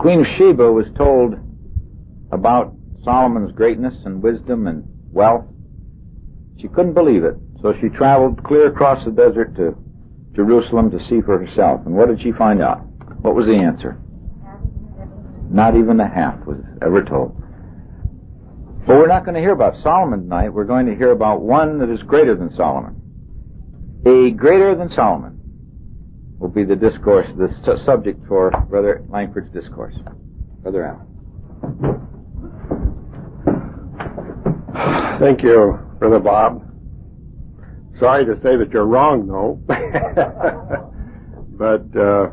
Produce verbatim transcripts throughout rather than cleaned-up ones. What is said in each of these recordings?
Queen of Sheba was told about Solomon's greatness and wisdom and wealth. She couldn't believe it, so she traveled clear across the desert to Jerusalem to see for herself. And what did she find out? What was the answer? Not even the half was ever told. But we're not going to hear about Solomon tonight. We're going to hear about one that is greater than Solomon. A greater than Solomon will be the discourse, the su- subject for Brother Langford's discourse. Brother Allen. Thank you, Brother Bob. Sorry to say that you're wrong, though. But uh,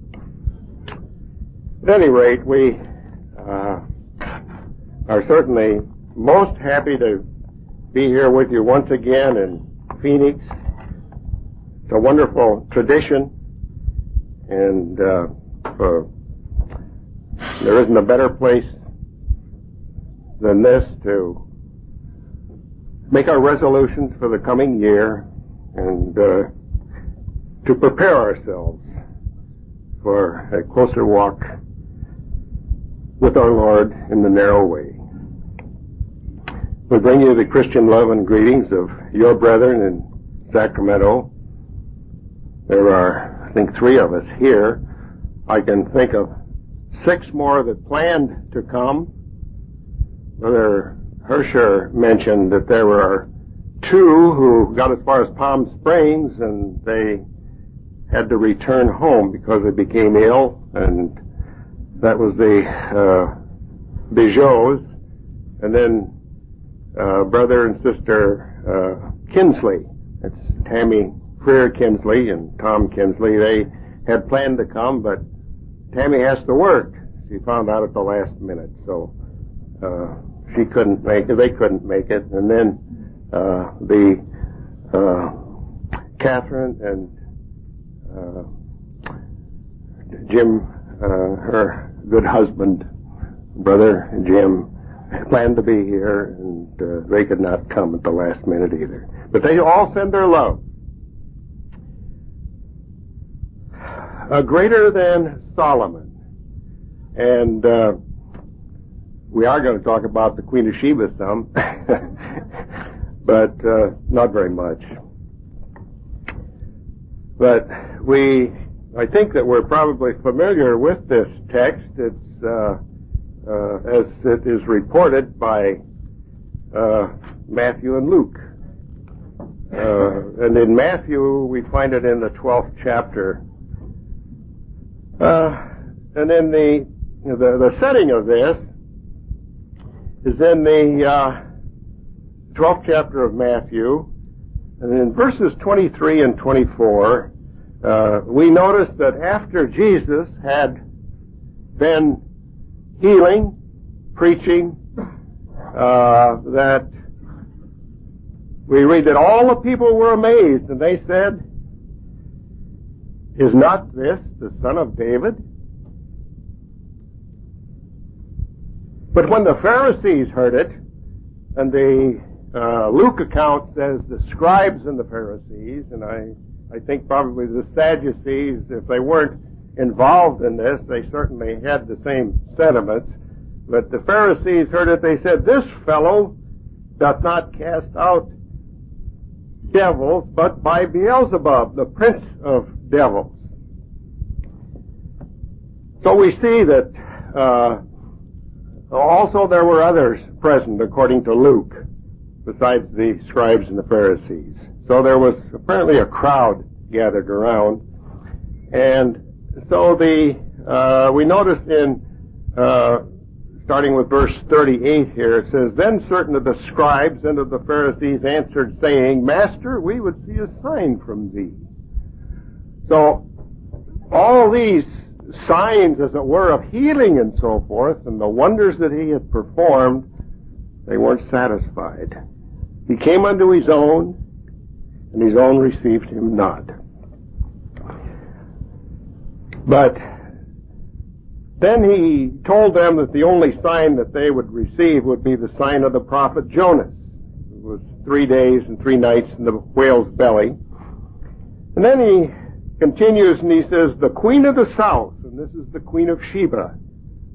at any rate, we uh, are certainly most happy to be here with you once again in Phoenix. It's a wonderful tradition, and uh, uh, there isn't a better place than this to make our resolutions for the coming year and uh, to prepare ourselves for a closer walk with our Lord in the narrow way. We bring you the Christian love and greetings of your brethren in Sacramento. There are, I think, three of us here. I can think of six more that planned to come. Brother Hersher mentioned that there were two who got as far as Palm Springs and they had to return home because they became ill, and that was the uh, Bijots, and then uh, brother and sister uh, Kinsley. It's Tammy Freer Kinsley and Tom Kinsley. They had planned to come, but Tammy has to work. She found out at the last minute, so uh, she couldn't make it. They couldn't make it, and then uh, the uh, Catherine and uh, Jim, uh, her good husband, brother Jim, planned to be here, and uh, they could not come at the last minute either. But they all send their love. Uh, greater than Solomon. And uh, we are going to talk about the Queen of Sheba some, but uh, not very much. But we, I think that we're probably familiar with this text. It's uh, uh, as it is reported by uh, Matthew and Luke. Uh, and in Matthew, we find it in the twelfth chapter. Uh, and then the, the the setting of this is in the uh, twelfth chapter of Matthew, and in verses twenty-three and twenty-four, uh, we notice that after Jesus had been healing, preaching, uh, that we read that all the people were amazed, and they said, "Is not this the son of David?" But when the Pharisees heard it, and the uh, Luke account says the scribes and the Pharisees, and I, I think probably the Sadducees, if they weren't involved in this, they certainly had the same sentiments. But the Pharisees heard it, they said, "This fellow doth not cast out devils, but by Beelzebub, the prince of devils." So we see that uh, also there were others present, according to Luke, besides the scribes and the Pharisees. So there was apparently a crowd gathered around. And so the uh, we notice in, uh, starting with verse thirty-eight here, it says, "Then certain of the scribes and of the Pharisees answered, saying, Master, we would see a sign from thee." So all these signs, as it were, of healing and so forth, and the wonders that he had performed, they weren't satisfied. He came unto his own, and his own received him not. But then he told them that the only sign that they would receive would be the sign of the prophet Jonas. It was three days and three nights in the whale's belly. And then he continues and he says, "The queen of the south," and this is the Queen of Sheba,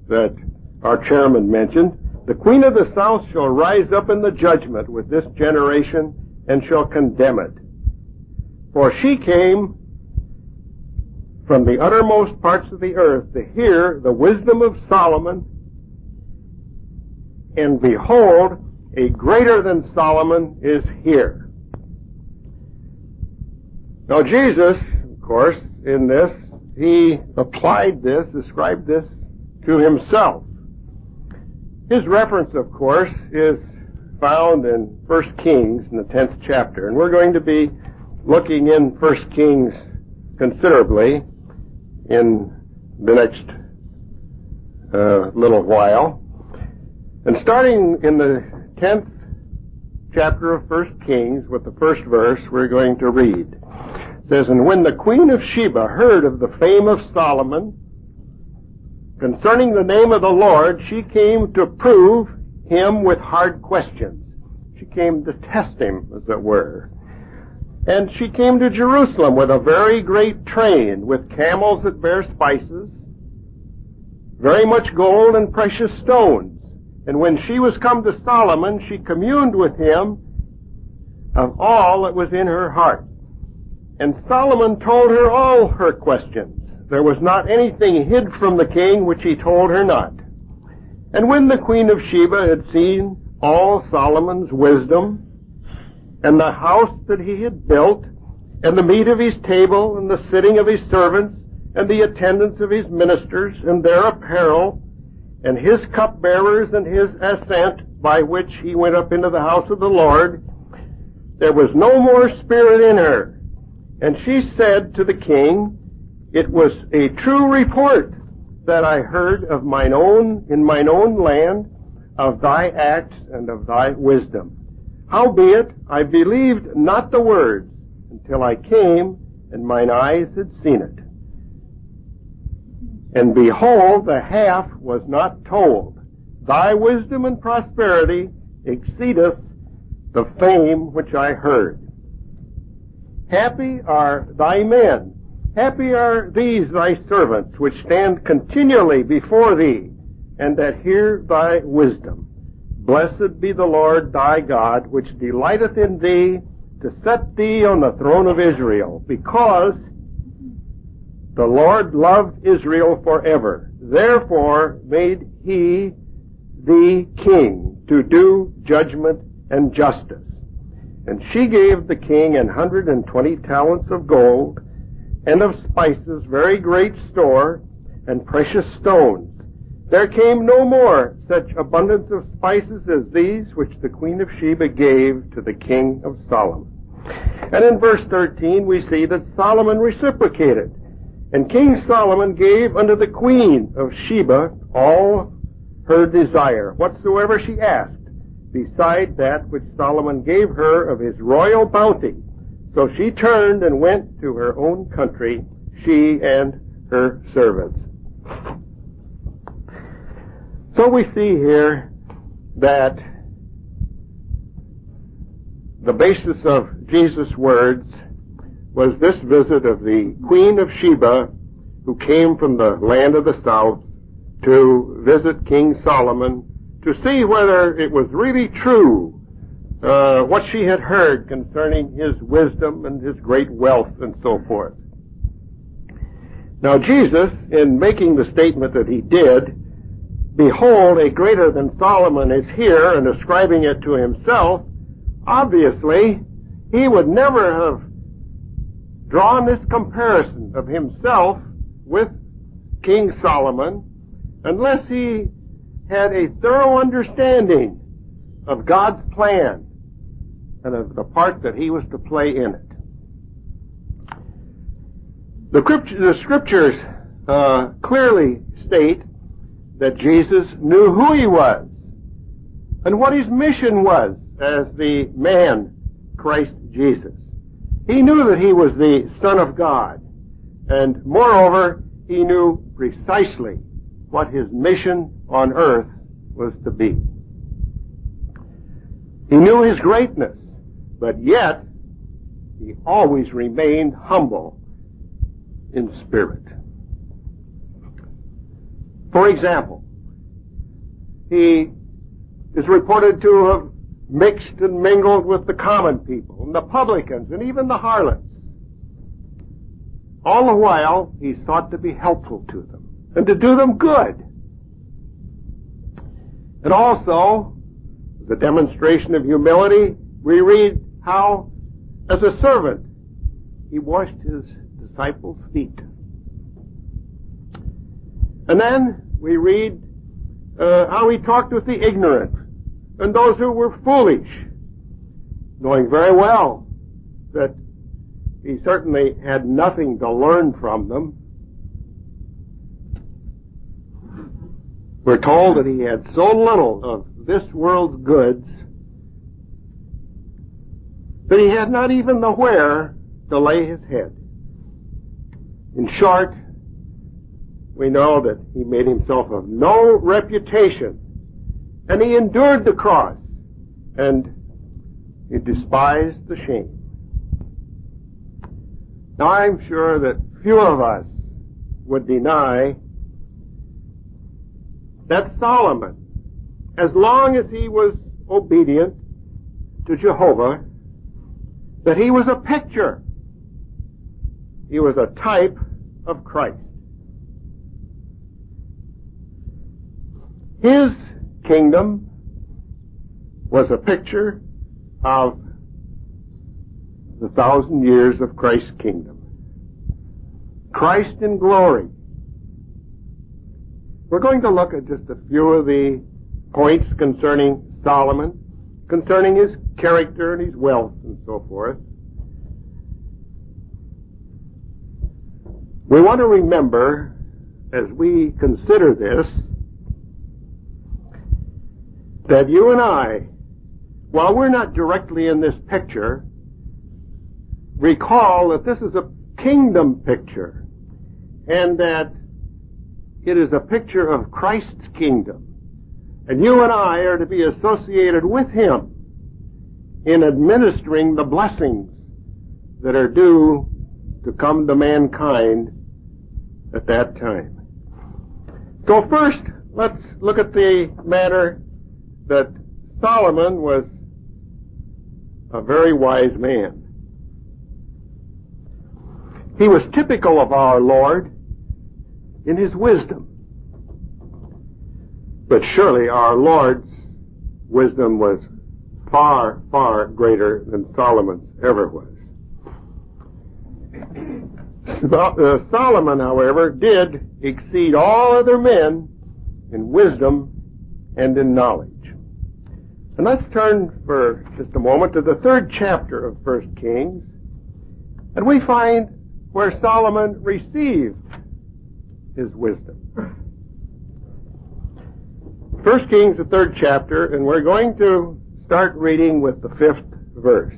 that our chairman mentioned, the queen of the south shall rise up in the judgment with this generation and shall condemn it. For she came from the uttermost parts of the earth to hear the wisdom of Solomon, and behold, a greater than Solomon is here. Now Jesus, of course, in this, he applied this, described this to himself. His reference, of course, is found in First Kings in the tenth chapter, and we're going to be looking in First Kings considerably in the next uh, little while. And starting in the tenth chapter of First Kings with the first verse, we're going to read. It says, "And when the queen of Sheba heard of the fame of Solomon concerning the name of the Lord, she came to prove him with hard questions." She came to test him, as it were. "And she came to Jerusalem with a very great train, with camels that bear spices, very much gold and precious stones. And when she was come to Solomon, she communed with him of all that was in her heart. And Solomon told her all her questions. There was not anything hid from the king which he told her not. And when the queen of Sheba had seen all Solomon's wisdom, and the house that he had built, and the meat of his table, and the sitting of his servants, and the attendance of his ministers, and their apparel, and his cupbearers, and his ascent by which he went up into the house of the Lord, there was no more spirit in her. And she said to the king, It was a true report that I heard of mine own, in mine own land, of thy acts and of thy wisdom. Howbeit, I believed not the words until I came, and mine eyes had seen it. And behold, the half was not told. Thy wisdom and prosperity exceedeth the fame which I heard. Happy are thy men, happy are these thy servants, which stand continually before thee, and that hear thy wisdom. Blessed be the Lord thy God, which delighteth in thee, to set thee on the throne of Israel, because the Lord loved Israel forever. Therefore made he thee king, to do judgment and justice. And she gave the king an hundred and twenty talents of gold, and of spices very great store, and precious stones. There came no more such abundance of spices as these which the queen of Sheba gave to the king of Solomon. And in verse thirteen we see that Solomon reciprocated. And King Solomon gave unto the queen of Sheba all her desire, whatsoever she asked, beside that which Solomon gave her of his royal bounty. So she turned and went to her own country, she and her servants. So we see here that the basis of Jesus' words was this visit of the Queen of Sheba, who came from the land of the south to visit King Solomon to see whether it was really true uh, what she had heard concerning his wisdom and his great wealth and so forth. Now Jesus, in making the statement that he did, behold, a greater than Solomon is here, and ascribing it to himself, obviously he would never have drawn this comparison of himself with King Solomon unless he had a thorough understanding of God's plan and of the part that he was to play in it. The, the scriptures uh, clearly state that Jesus knew who he was and what his mission was as the man Christ Jesus. He knew that he was the Son of God, and moreover, he knew precisely what his mission on earth was to be. He knew his greatness, but yet he always remained humble in spirit. For example, he is reported to have mixed and mingled with the common people and the publicans and even the harlots. All the while, he sought to be helpful to them and to do them good. And also, the demonstration of humility, we read how, as a servant, he washed his disciples' feet. And then we read uh, how he talked with the ignorant and those who were foolish, knowing very well that he certainly had nothing to learn from them. We're told that he had so little of this world's goods that he had not even the where to lay his head. In short, we know that he made himself of no reputation, and he endured the cross, and he despised the shame. Now, I'm sure that few of us would deny that Solomon, as long as he was obedient to Jehovah, that he was a picture. He was a type of Christ. His kingdom was a picture of the thousand years of Christ's kingdom. Christ in glory. We're going to look at just a few of the points concerning Solomon, concerning his character and his wealth and so forth. We want to remember, as we consider this, that you and I, while we're not directly in this picture, recall that this is a kingdom picture, and that it is a picture of Christ's kingdom. And you and I are to be associated with him in administering the blessings that are due to come to mankind at that time. So first, let's look at the matter that Solomon was a very wise man. He was typical of our Lord in his wisdom. But surely our Lord's wisdom was far, far greater than Solomon's ever was. Solomon, however, did exceed all other men in wisdom and in knowledge. And let's turn for just a moment to the third chapter of First Kings, and we find where Solomon received his wisdom. First Kings, the third chapter, and we're going to start reading with the fifth verse.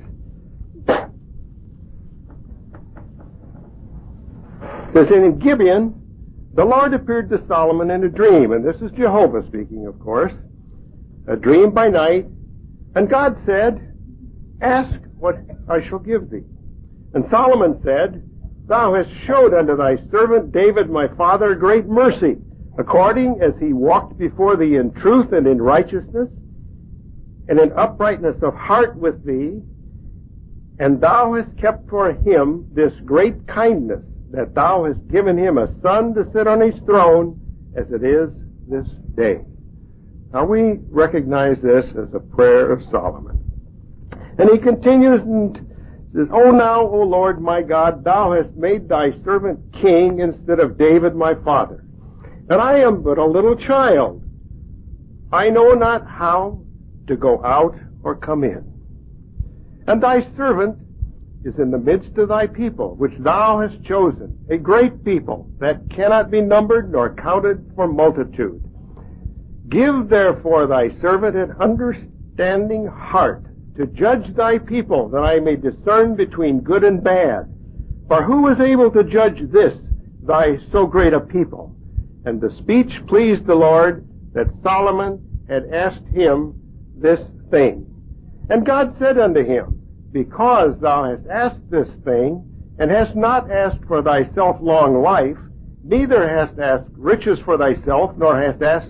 It says, in Gibeon, the Lord appeared to Solomon in a dream, and this is Jehovah speaking, of course, a dream by night, and God said, ask what I shall give thee. And Solomon said, thou hast showed unto thy servant David my father great mercy, according as he walked before thee in truth and in righteousness, and in uprightness of heart with thee, and thou hast kept for him this great kindness, that thou hast given him a son to sit on his throne, as it is this day. Now we recognize this as a prayer of Solomon. And he continues and says, O now, O Lord my God, thou hast made thy servant king instead of David my father. And I am but a little child. I know not how to go out or come in. And thy servant is in the midst of thy people, which thou hast chosen, a great people that cannot be numbered nor counted for multitude. Give therefore thy servant an understanding heart to judge thy people, that I may discern between good and bad. For who is able to judge this, thy so great a people? And the speech pleased the Lord, that Solomon had asked him this thing. And God said unto him, because thou hast asked this thing, and hast not asked for thyself long life, neither hast asked riches for thyself, nor hast asked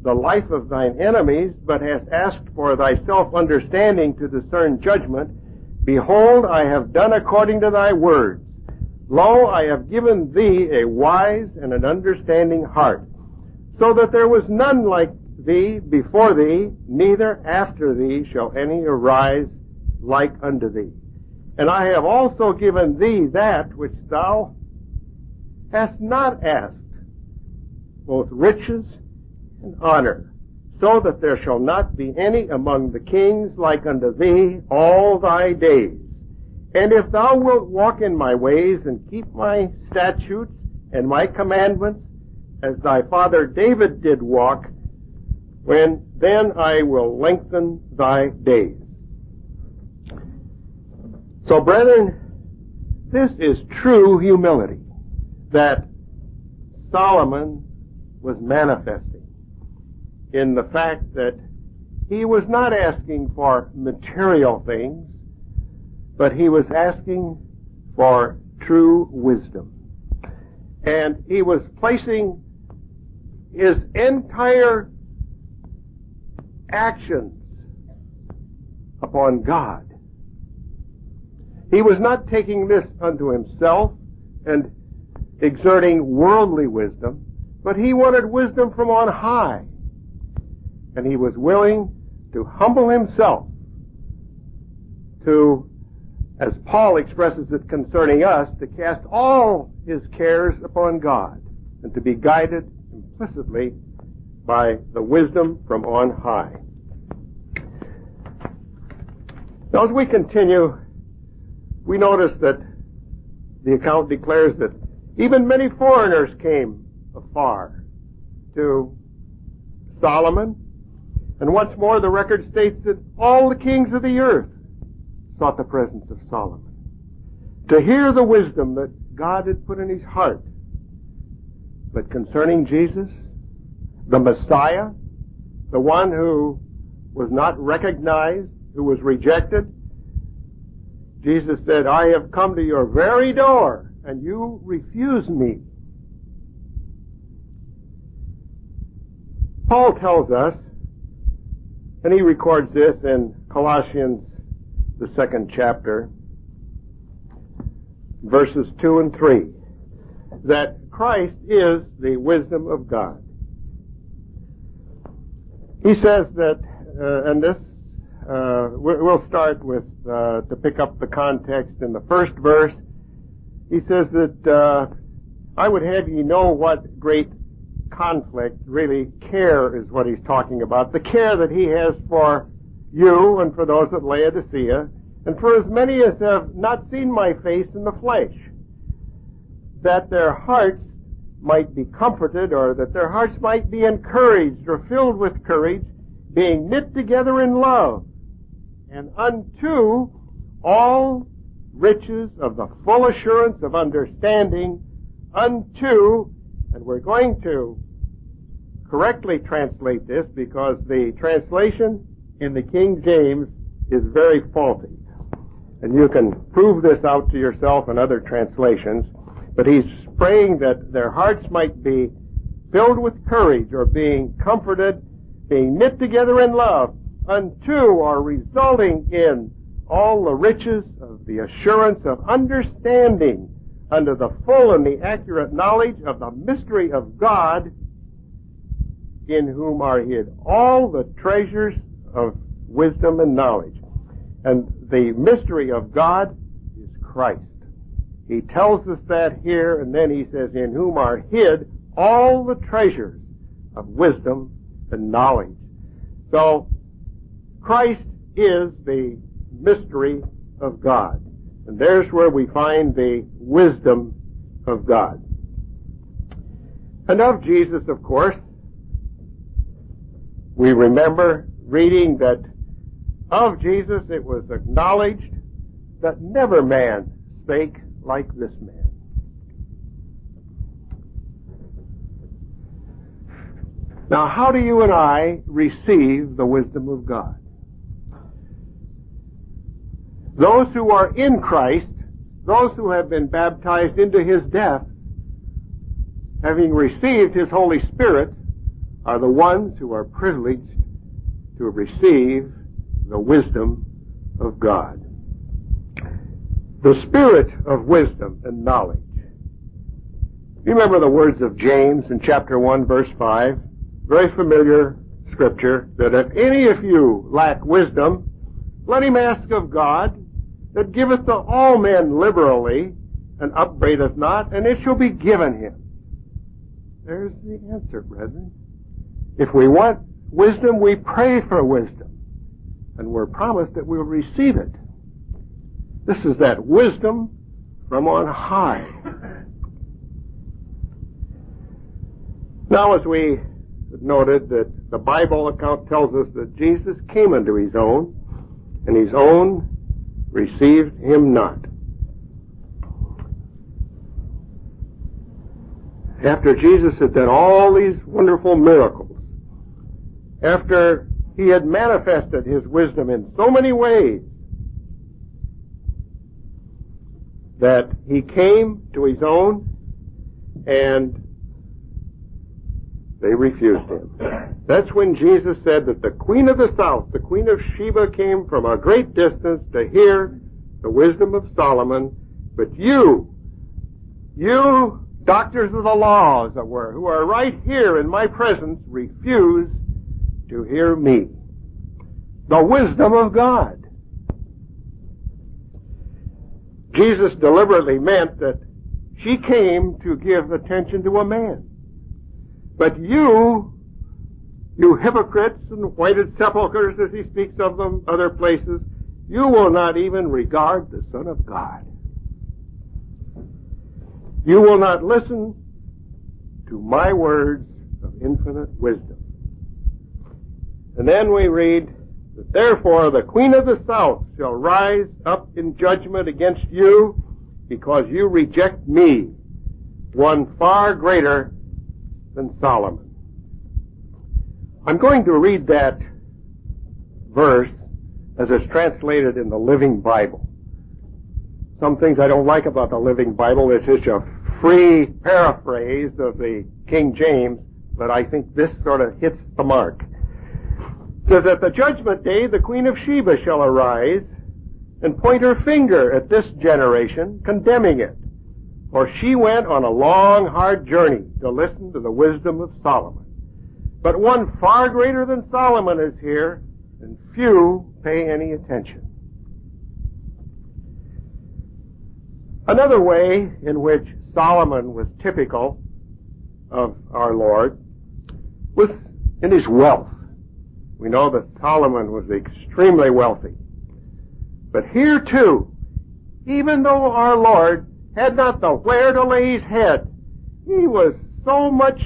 the life of thine enemies, but hast asked for thyself understanding to discern judgment, behold, I have done according to thy words. Lo, I have given thee a wise and an understanding heart, so that there was none like thee before thee, neither after thee shall any arise like unto thee. And I have also given thee that which thou hast not asked, both riches and honor, so that there shall not be any among the kings like unto thee all thy days. And if thou wilt walk in my ways and keep my statutes and my commandments, as thy father David did walk, when then I will lengthen thy days. So, brethren, this is true humility that Solomon was manifesting in the fact that he was not asking for material things, but he was asking for true wisdom. And he was placing his entire actions upon God. He was not taking this unto himself and exerting worldly wisdom, but he wanted wisdom from on high. And he was willing to humble himself to, as Paul expresses it concerning us, to cast all his cares upon God and to be guided implicitly by the wisdom from on high. Now, as we continue, we notice that the account declares that even many foreigners came afar to Solomon. And once more, the record states that all the kings of the earth sought the presence of Solomon to hear the wisdom that God had put in his heart. But concerning Jesus, the Messiah, the one who was not recognized, who was rejected, Jesus said, I have come to your very door, and you refuse me. Paul tells us, and he records this in Colossians, the second chapter, verses two and three, that Christ is the wisdom of God. He says that, uh, and this, uh, we'll start with, uh, to pick up the context in the first verse. He says that, uh, I would have you know what great conflict, really care is what he's talking about, the care that he has for you and for those at Laodicea, and for as many as have not seen my face in the flesh, that their hearts might be comforted, or that their hearts might be encouraged or filled with courage, being knit together in love, and unto all riches of the full assurance of understanding, unto, and we're going to correctly translate this because the translation in the King James is very faulty. And you can prove this out to yourself in other translations, but he's praying that their hearts might be filled with courage, or being comforted, being knit together in love, unto, or resulting in, all the riches of the assurance of understanding, unto the full and the accurate knowledge of the mystery of God, in whom are hid all the treasures of wisdom and knowledge. And the mystery of God is Christ. He tells us that here, and then he says, in whom are hid all the treasures of wisdom and knowledge. So, Christ is the mystery of God. And there's where we find the wisdom of God. And of Jesus, of course, we remember reading that of Jesus it was acknowledged that never man spake like this man. Now, how do you and I receive the wisdom of God? Those who are in Christ, those who have been baptized into his death, having received his Holy Spirit, are the ones who are privileged to receive the wisdom of God. The spirit of wisdom and knowledge. You remember the words of James in chapter one, verse five? Very familiar scripture, that if any of you lack wisdom, let him ask of God, that giveth to all men liberally, and upbraideth not, and it shall be given him. There's the answer, brethren. If we want wisdom, we pray for wisdom, and we're promised that we'll receive it. This is that wisdom from on high. Now, as we noted, that the Bible account tells us that Jesus came unto his own, and his own received him not. After Jesus had done all these wonderful miracles, after he had manifested his wisdom in so many ways, that he came to his own and they refused him. That's when Jesus said that the Queen of the South, the Queen of Sheba, came from a great distance to hear the wisdom of Solomon, but you, you doctors of the law, as it were, who are right here in my presence, refuse to hear me. The wisdom of God. Jesus deliberately meant that she came to give attention to a man. But you, you hypocrites and whited sepulchres, as he speaks of them other places, you will not even regard the Son of God. You will not listen to my words of infinite wisdom. And then we read that therefore the Queen of the South shall rise up in judgment against you, because you reject me, one far greater than Solomon. I'm going to read that verse as it's translated in the Living Bible. Some things I don't like about the Living Bible. It's just a free paraphrase of the King James, but I think this sort of hits the mark. It says, at the judgment day, the Queen of Sheba shall arise and point her finger at this generation, condemning it. For she went on a long, hard journey to listen to the wisdom of Solomon. But one far greater than Solomon is here, and few pay any attention. Another way in which Solomon was typical of our Lord was in his wealth. We know that Solomon was extremely wealthy. But here too, even though our Lord had not the where to lay his head, he was so much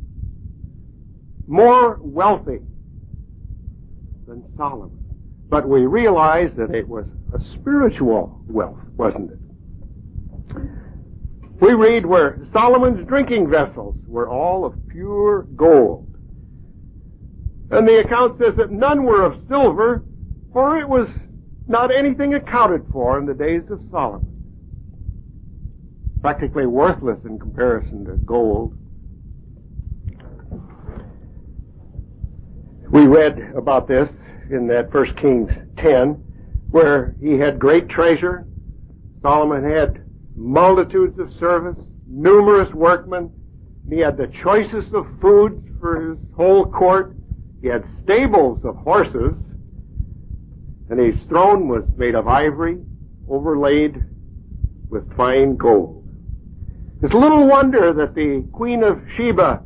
more wealthy than Solomon. But we realize that it was a spiritual wealth, wasn't it? We read where Solomon's drinking vessels were all of pure gold. And the account says that none were of silver, for it was not anything accounted for in the days of Solomon. Practically worthless in comparison to gold. We read about this in that First Kings ten, where he had great treasure. Solomon had multitudes of servants, numerous workmen. He had the choicest of foods for his whole court. He had stables of horses, and his throne was made of ivory, overlaid with fine gold. It's little wonder that the Queen of Sheba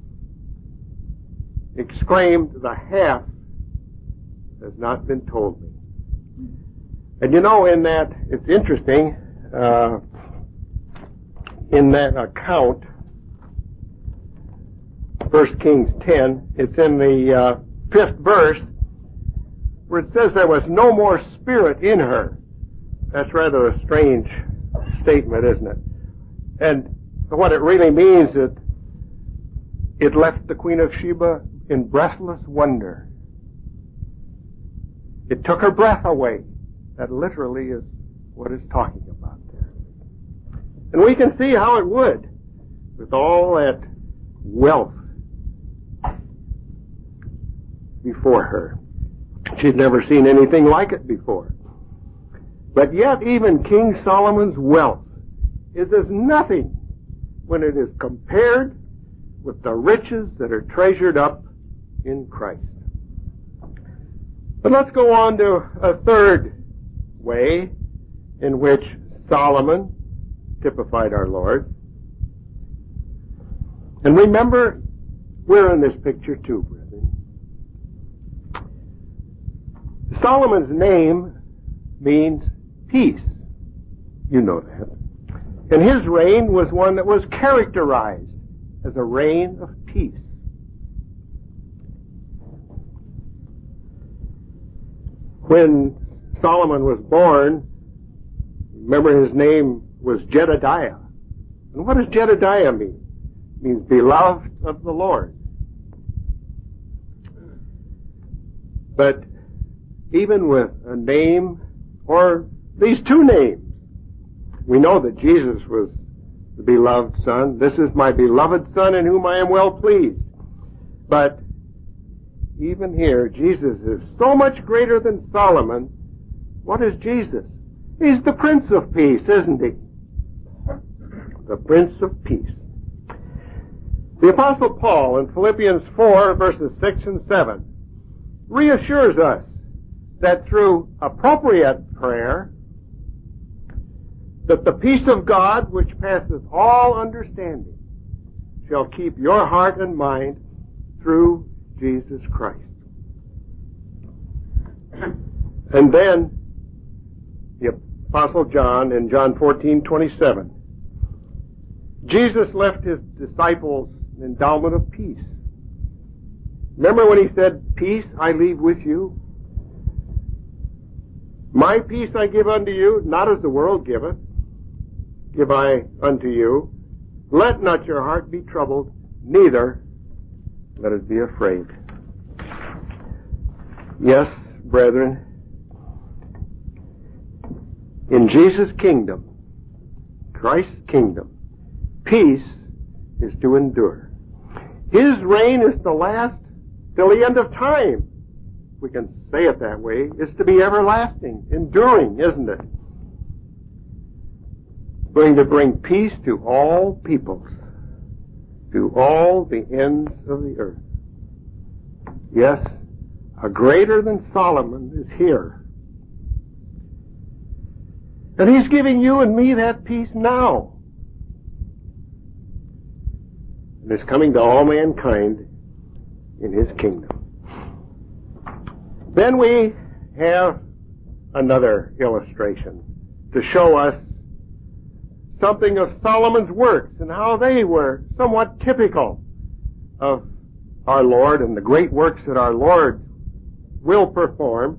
exclaimed, the half has not been told me. And you know, in that, it's interesting, uh, in that account, First Kings ten, it's in the uh, fifth verse, where it says there was no more spirit in her. That's rather a strange statement, isn't it? And what it really means is it left the Queen of Sheba in breathless wonder. It took her breath away. That literally is what it's talking about there. And we can see how it would, with all that wealth. before her. She'd never seen anything like it before. But yet even King Solomon's wealth is as nothing when it is compared with the riches that are treasured up in Christ. But let's go on to a third way in which Solomon typified our Lord. And remember, we're in this picture too, brethren. Solomon's name means peace. You know that. And his reign was one that was characterized as a reign of peace. When Solomon was born, remember his name was Jedediah. And what does Jedediah mean? It means beloved of the Lord. But even with a name, or these two names, we know that Jesus was the beloved Son. This is my beloved Son in whom I am well pleased. But even here, Jesus is so much greater than Solomon. What is Jesus? He's the Prince of Peace, isn't he? The Prince of Peace. The Apostle Paul in Philippians four, verses six and seven, reassures us that through appropriate prayer, that the peace of God, which passeth all understanding, shall keep your heart and mind through Jesus Christ. And then the Apostle John in John fourteen twenty-seven, Jesus left his disciples an endowment of peace. Remember when he said, "Peace I leave with you? My peace I give unto you, not as the world giveth, give I unto you. Let not your heart be troubled, neither let it be afraid." Yes, brethren, in Jesus' kingdom, Christ's kingdom, peace is to endure. His reign is to last till the end of time. We can say it that way. It's to be everlasting, enduring, isn't it? Going to bring peace to all peoples, to all the ends of the earth. Yes, a greater than Solomon is here. And he's giving you and me that peace now. And it's coming to all mankind in his kingdom. Then we have another illustration to show us something of Solomon's works and how they were somewhat typical of our Lord and the great works that our Lord will perform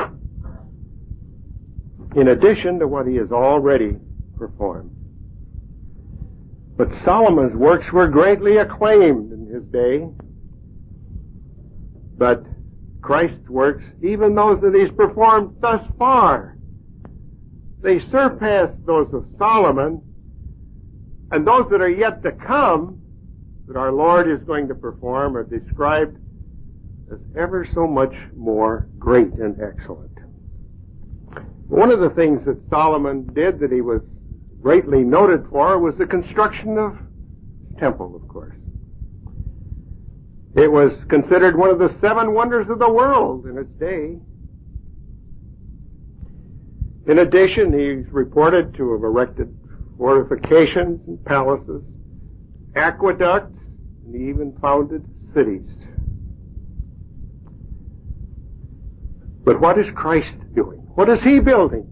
in addition to what he has already performed. But Solomon's works were greatly acclaimed in his day. But Christ's works, even those that he's performed thus far, they surpass those of Solomon, and those that are yet to come, that our Lord is going to perform, are described as ever so much more great and excellent. One of the things that Solomon did that he was greatly noted for was the construction of the temple, of course. It was considered one of the seven wonders of the world in its day. In addition, he's reported to have erected fortifications and palaces, aqueducts, and he even founded cities. But what is Christ doing? What is he building?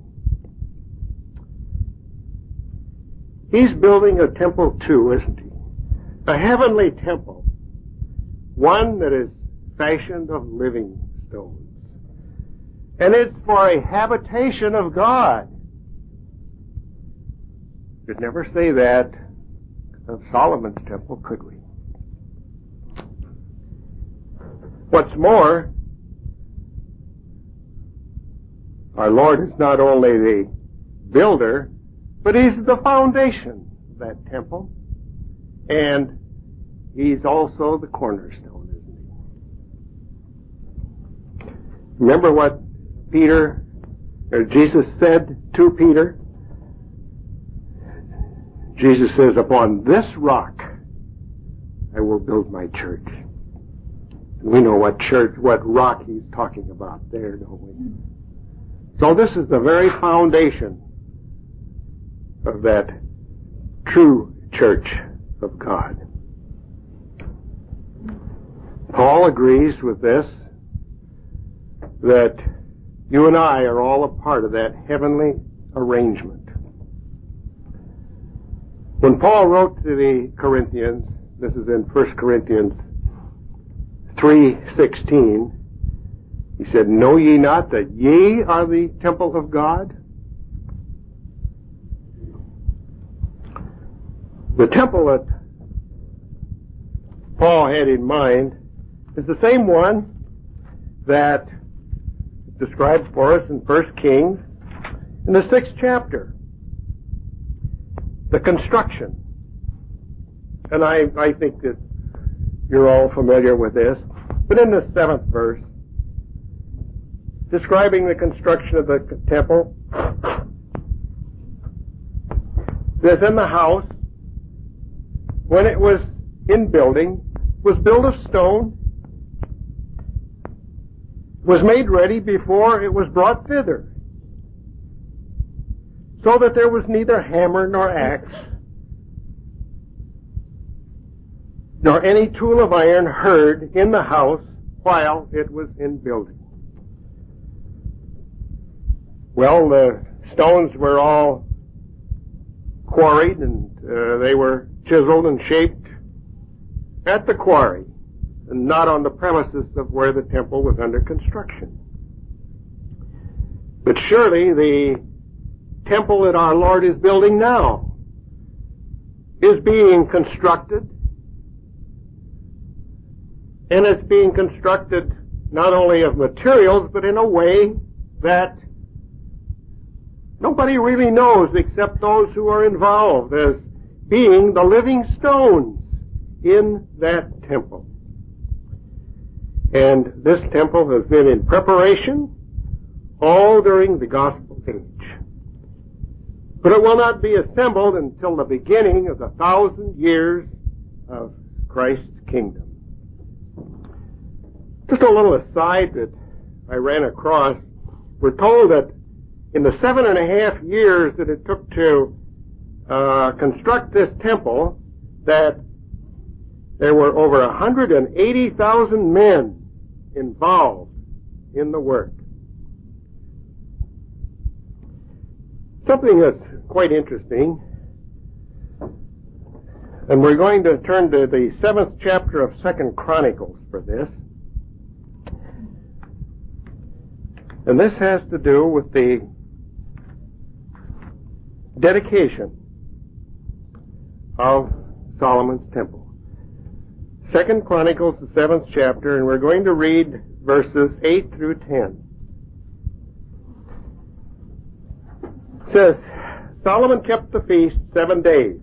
He's building a temple too, isn't he? A heavenly temple. One that is fashioned of living stones. And it's for a habitation of God. Could never say that of Solomon's temple, could we? What's more, our Lord is not only the builder, but he's the foundation of that temple. And he's also the cornerstone, isn't Remember what Peter, or Jesus said to Peter? Jesus says, upon this rock I will build my church. And we know what church, what rock he's talking about there, don't we? So this is the very foundation of that true church of God. Paul agrees with this, that you and I are all a part of that heavenly arrangement. When Paul wrote to the Corinthians, this is in First Corinthians three sixteen, he said, know ye not that ye are the temple of God? The temple that Paul had in mind is the same one that is described for us in First Kings in the sixth chapter. The construction. And I, I think that you're all familiar with this. But in the seventh verse, describing the construction of the temple, says, in the house, when it was in building, was built of stone, was made ready before it was brought thither, so that there was neither hammer nor axe, nor any tool of iron heard in the house while it was in building. Well, the stones were all quarried, and uh, they were chiseled and shaped at the quarry, and not on the premises of where the temple was under construction. But surely the temple that our Lord is building now is being constructed, and it's being constructed not only of materials, but in a way that nobody really knows except those who are involved as being the living stones in that temple. And this temple has been in preparation all during the gospel age. But it will not be assembled until the beginning of the thousand years of Christ's kingdom. Just a little aside that I ran across, we're told that in the seven and a half years that it took to uh, construct this temple, that there were over one hundred eighty thousand men involved in the work. Something that's quite interesting, and we're going to turn to the seventh chapter of Second Chronicles for this. And this has to do with the dedication of Solomon's temple. Second Chronicles, the seventh chapter, and we're going to read verses eight through ten. It says, Solomon kept the feast seven days,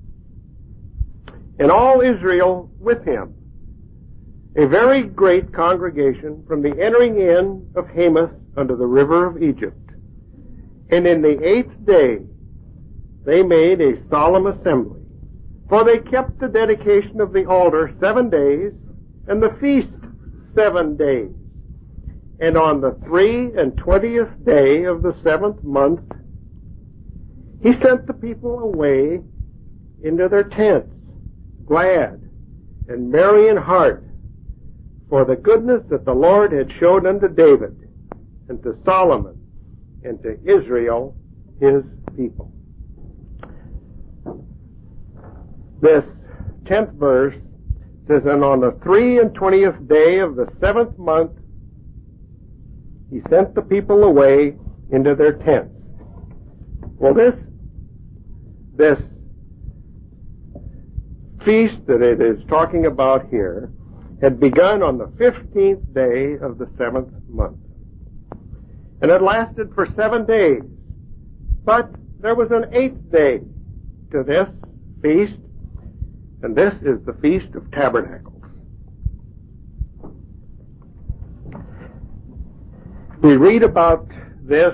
and all Israel with him, a very great congregation from the entering in of Hamath unto the river of Egypt. And in the eighth day they made a solemn assembly, for they kept the dedication of the altar seven days, and the feast seven days. And on the three and twentieth day of the seventh month, he sent the people away into their tents, glad and merry in heart, for the goodness that the Lord had showed unto David, and to Solomon, and to Israel, his people. This tenth verse says, and on the three and twentieth day of the seventh month, he sent the people away into their tents. Well, this, this feast that it is talking about here had begun on the fifteenth day of the seventh month. And it lasted for seven days. But there was an eighth day to this feast, and this is the Feast of Tabernacles. We read about this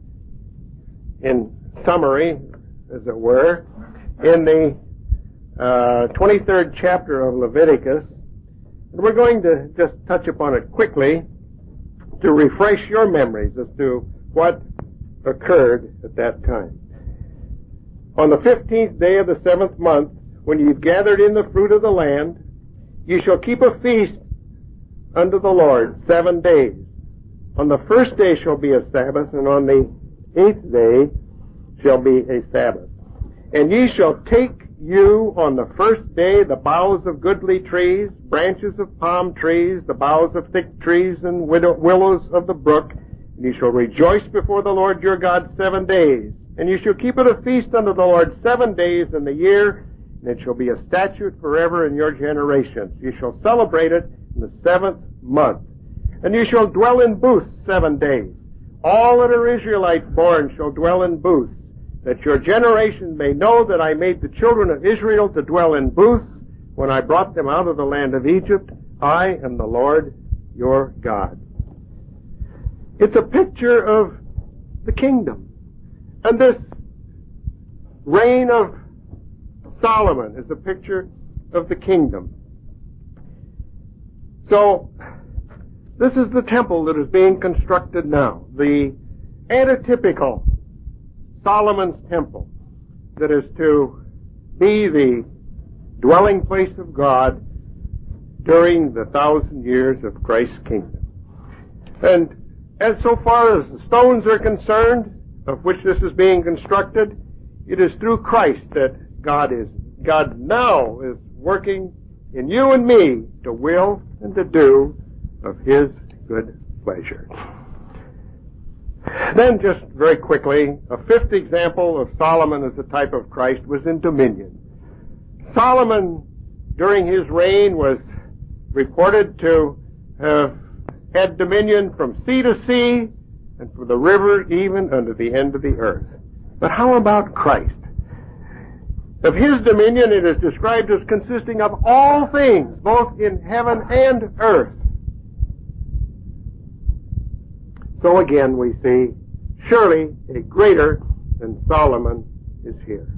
in summary, as it were, in the uh, twenty-third chapter of Leviticus. And we're going to just touch upon it quickly to refresh your memories as to what occurred at that time. On the fifteenth day of the seventh month, when you've gathered in the fruit of the land, you shall keep a feast unto the Lord seven days. On the first day shall be a Sabbath, and on the eighth day shall be a Sabbath. And ye shall take you on the first day the boughs of goodly trees, branches of palm trees, the boughs of thick trees, and willows of the brook, and ye shall rejoice before the Lord your God seven days. And you shall keep it a feast unto the Lord seven days in the year, and it shall be a statute forever in your generations. You shall celebrate it in the seventh month. And you shall dwell in booths seven days. All that are Israelites born shall dwell in booths, that your generation may know that I made the children of Israel to dwell in booths when I brought them out of the land of Egypt. I am the Lord your God. It's a picture of the kingdom. And this reign of Solomon is a picture of the kingdom. So, this is the temple that is being constructed now. The antitypical Solomon's temple that is to be the dwelling place of God during the thousand years of Christ's kingdom. And as so far as the stones are concerned, of which this is being constructed, it is through Christ that God is, God now is working in you and me to will and to do of His good pleasure. Then, just very quickly, a fifth example of Solomon as a type of Christ was in dominion. Solomon, during his reign, was reported to have had dominion from sea to sea and from the river even unto the end of the earth. But how about Christ? Of His dominion, it is described as consisting of all things, both in heaven and earth. So again, we see surely a greater than Solomon is here.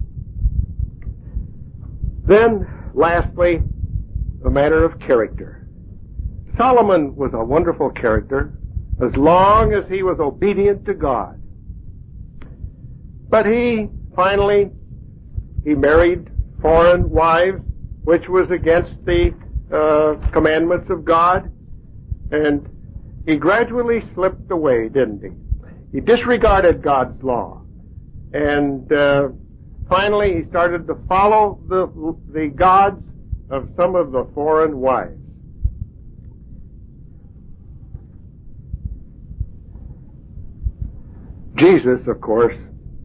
Then, lastly, a matter of character. Solomon was a wonderful character as long as he was obedient to God. But he, finally, he married foreign wives, which was against the uh, commandments of God, and he gradually slipped away, didn't he? He disregarded God's law. And uh, finally he started to follow the, the gods of some of the foreign wives. Jesus, of course,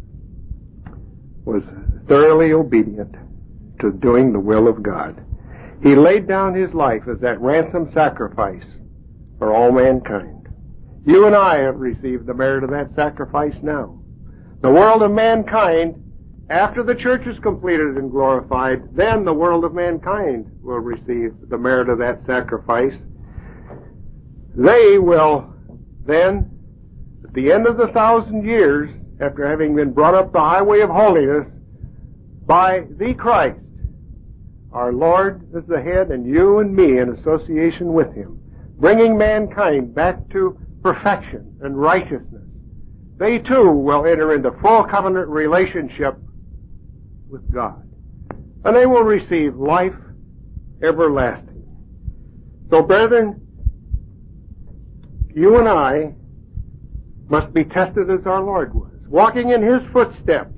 was thoroughly obedient to doing the will of God. He laid down His life as that ransom sacrifice for all mankind. You and I have received the merit of that sacrifice now. The world of mankind, after the church is completed and glorified, then the world of mankind will receive the merit of that sacrifice. They will then, at the end of the thousand years, after having been brought up the highway of holiness by the Christ, our Lord as the head, and you and me in association with Him, bringing mankind back to perfection and righteousness, they too will enter into full covenant relationship with God. And they will receive life everlasting. So, brethren, you and I must be tested as our Lord was, walking in His footsteps.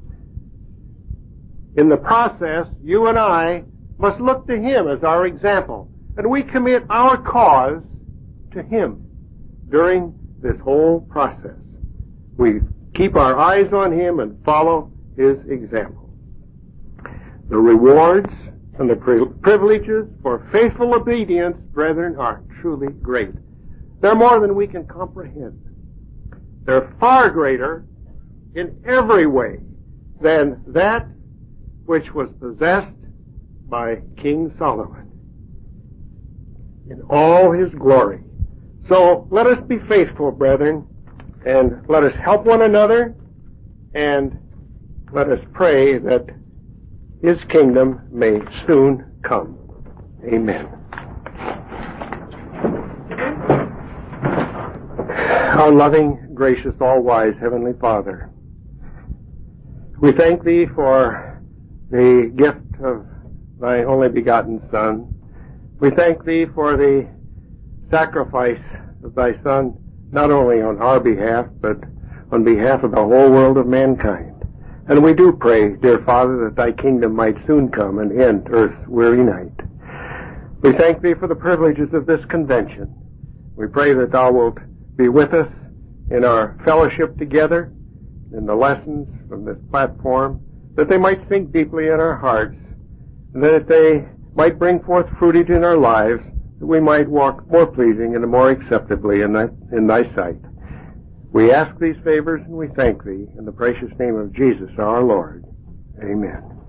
In the process, you and I must look to Him as our example, and we commit our cause to Him during this whole process. We keep our eyes on Him and follow His example. The rewards and the privileges for faithful obedience, brethren, are truly great. They're more than we can comprehend. They're far greater in every way than that which was possessed by King Solomon in all his glory. So let us be faithful, brethren, and let us help one another, and let us pray that His kingdom may soon come. Amen. Our loving, gracious, all-wise Heavenly Father, we thank Thee for the gift of Thy only begotten Son. We thank Thee for the sacrifice of Thy Son, not only on our behalf, but on behalf of the whole world of mankind. And we do pray, dear Father, that Thy kingdom might soon come and end earth's weary night. We thank Thee for the privileges of this convention. We pray that Thou wilt be with us in our fellowship together, in the lessons from this platform, that they might sink deeply in our hearts, and that they might bring forth fruitage in our lives, that we might walk more pleasing and more acceptably in thy, in thy sight. We ask these favors and we thank Thee in the precious name of Jesus our Lord. Amen.